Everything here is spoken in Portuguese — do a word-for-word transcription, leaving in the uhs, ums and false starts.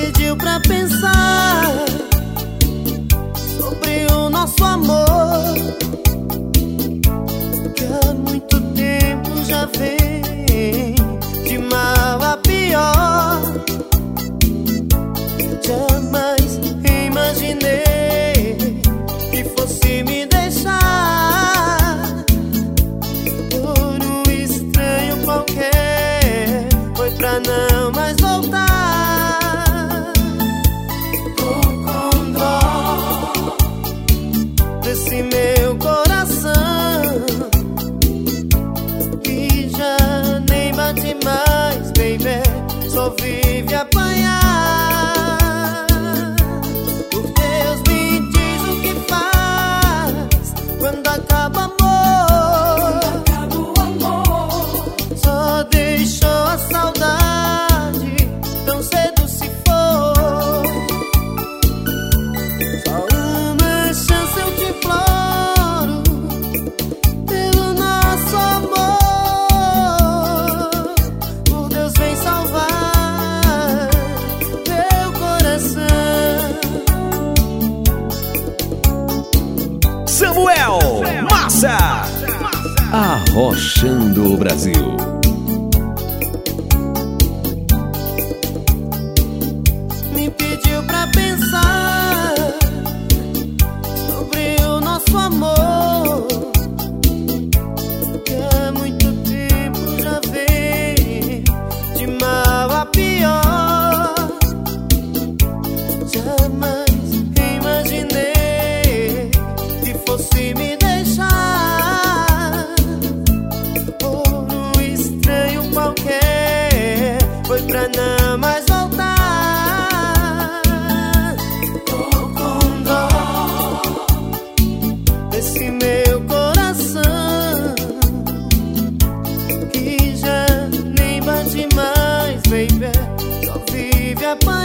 pediu pra pensar sobre o nosso amor, que há muito tempo já vem de mal a pior. Jamais imaginei que fosse me deixar por um estranho qualquer. Foi pra não mais voltar. Tô com dó desse meu coração que já nem bate mais, baby. Só vive apanhar. Por Deus, me diz o que faz quando acaba amor. Quando acaba o amor, só deixou a saudade tão cedo se for. Só uma chance eu te imploro pelo nosso amor. Por Deus, vem salvar meu coração. Samuel Massa, arrochando o Brasil. Me pediu pra pensar sobre o nosso amor, que há muito tempo já vem de mal a pior. Jamais imaginei que fosse me deixar por um estranho qualquer. Foi pra não mais voltar. Tô com dó desse meu coração que já nem bate mais, baby. Só vive apanhar.